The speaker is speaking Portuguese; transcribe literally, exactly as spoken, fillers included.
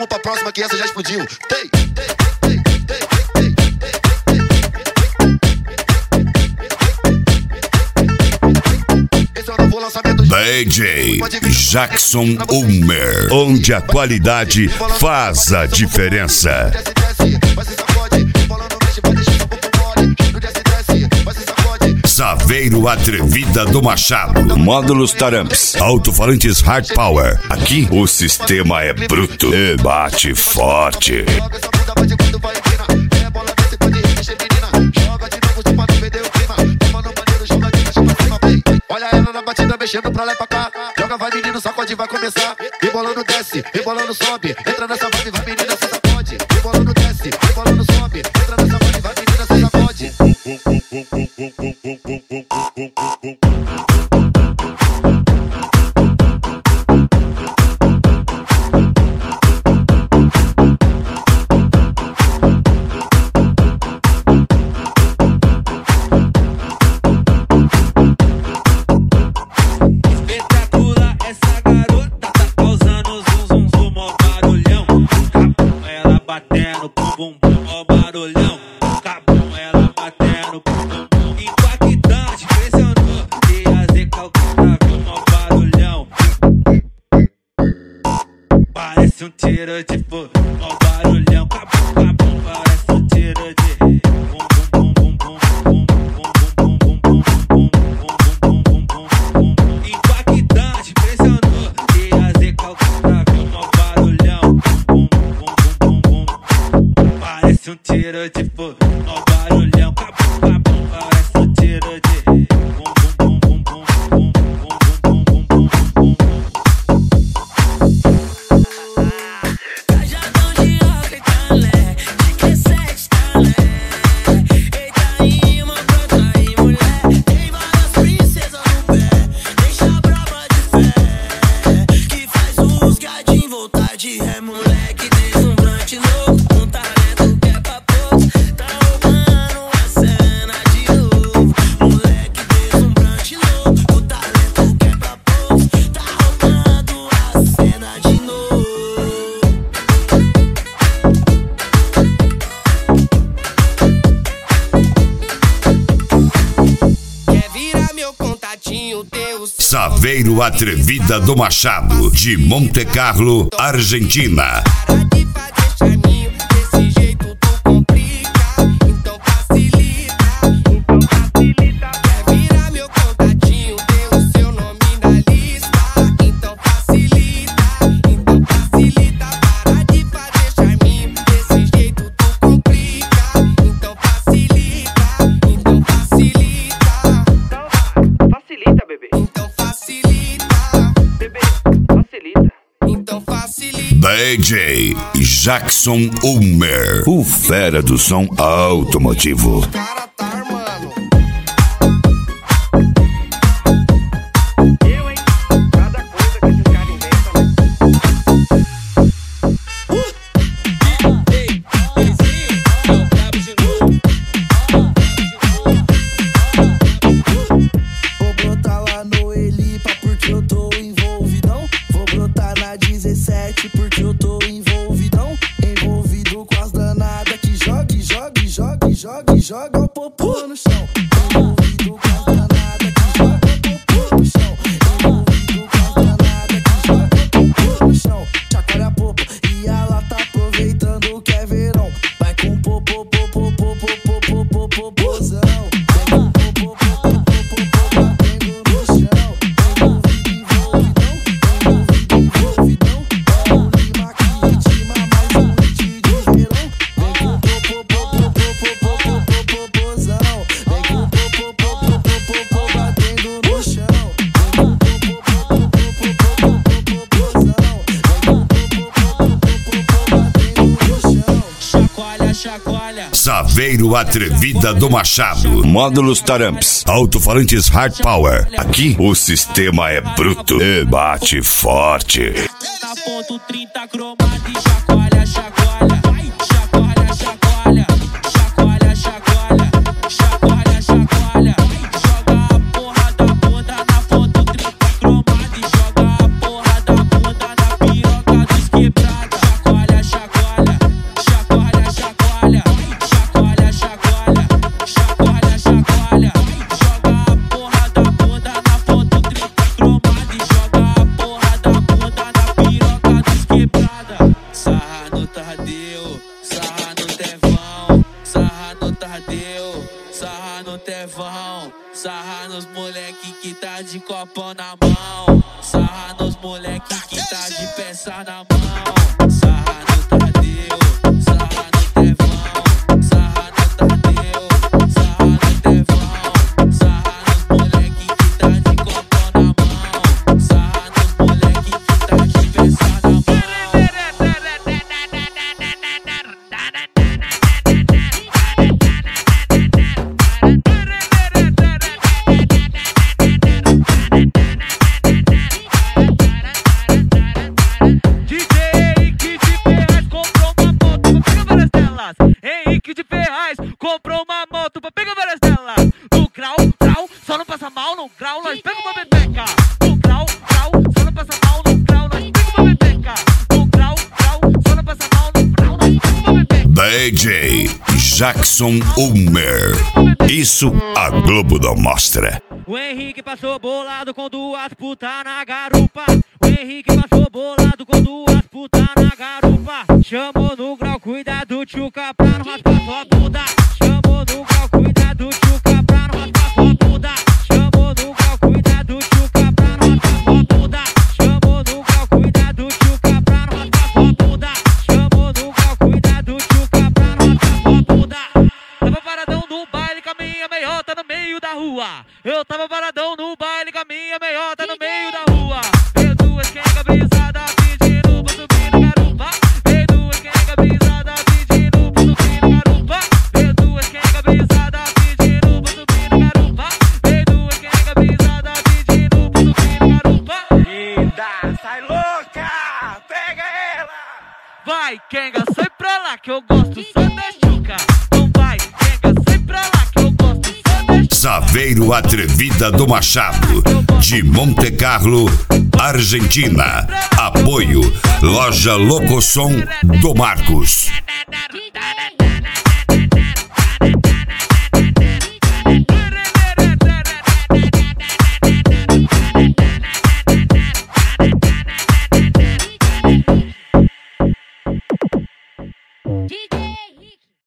vamos pra próxima que essa já explodiu. Tem, tem, tem, tem, tem, tem, tem. D J Jackson Ulmer, onde a qualidade faz a diferença. Saveiro Atrevida do Machado. Módulos Taramps. Alto-falantes Hard Power. Aqui o sistema é bruto e bate forte. Olha ela na batida mexendo pra lá e pra cá. Joga, vai menino, sacode, vai começar. Rebolando desce, rebolando sobe. Entra nessa vibe, vai menina, se sacode. Rebolando desce, rebolando sobe. Entra nessa vibe, vai menina, se sacode. Parece um tiro de fogo, ó barulhão, cabum, cabum, parece um tiro de bum bum bum bum bum bum bum bum bum bum bum bum bum bum. Impactante, impressionou, e a Zeca o cara viu ó barulhão, bum bum bum bum bum. Parece um tiro de fogo, ó barulhão, cabum, cabum, parece um tiro de bum bum bum bum bum bum bum bum bum bum. Saveiro Atrevida do Machado, de Monte Carlo, Argentina. D J Jackson Ulmer, o fera do som automotivo. Porque eu tô envolvidão, envolvido com as danadas que joga, joga, joga, joga, joga o popô no chão. Envolvido com as danadas que joga o popô no chão. Envolvido com as danadas que joga o popô no chão. Chacoalha a popo e ela tá aproveitando que é verão. Vai com popô, popô, popô, popô, popô, popôzão. Vem com popô, popô, popô, popô, batendo no chão. Envolvido, envolvidão, envolvido, Saveiro Atrevida do Machado. Módulos Taramps. Alto-falantes Hard Power. Aqui o sistema é bruto e bate forte. Na ponto trinta cromado e chacoalha, chacoalha. Chacoalha, chacoalha. Chacoalha, chacoalha. Chacoalha, chacoalha. Joga a porra da bunda na ponto trinta cromado e joga a porra da bunda na piroca dos quebrada. Chacoalha, tá de copão na mão. Sarra nos moleque que tá de peça na mão. Sarra no Tadeu, sarra no Tevão. Sarra no Tadeu, sarra no Tevão. Sarra nos moleque que tá de copão na mão. Sarra nos moleque que tá de peça na mão. Henrique de Ferraz comprou uma moto pra pegar várias delas. No grau, grau, só não passa mal. No grau, nós pega uma bebeca. No grau, grau, só não passa mal. No grau, nós pega uma bebeca. No grau, grau, só não passa mal. No grau, nós pega uma bebeca. D J Jackson Ulmer. Isso a Globo não mostra. O Henrique passou bolado com duas putas na garupa. O Henrique passou bolado com duas putas na garupa. Chamou no grau, cuidado, tchuca, pra não raspar sua bunda. Chamou no grau, cuidado, tchuca, pra não raspar sua bunda. Chamou no grau, cuidado, tchuca, pra não raspar sua bunda. Chamou no grau, cuidado, tchuca, pra não raspar sua bunda. Chamou no grau, cuidado, tchuca, pra não raspar sua bunda. Tava paradão no baile com a minha meiota no meio da rua. Eu tava paradão no baile com a minha meiota no meio da rua. Veio duas quenga brisada pedindo pra subir na garupa. Veio duas quenga brisada pedindo pra subir na garupa. Veio duas quenga brisada pedindo pra subir na garupa. Veio duas quenga brisada pedindo pra subir na garupa. Linda, sai louca, pega ela. Vai, quenga, sai pra lá que eu gosto só da chuca. Não vai, quenga, sai pra lá que eu gosto só da chuca. Saveiro Atrevida do Machado, de Monte Carlo, Argentina. Apoio Loja Locosom do Marcos.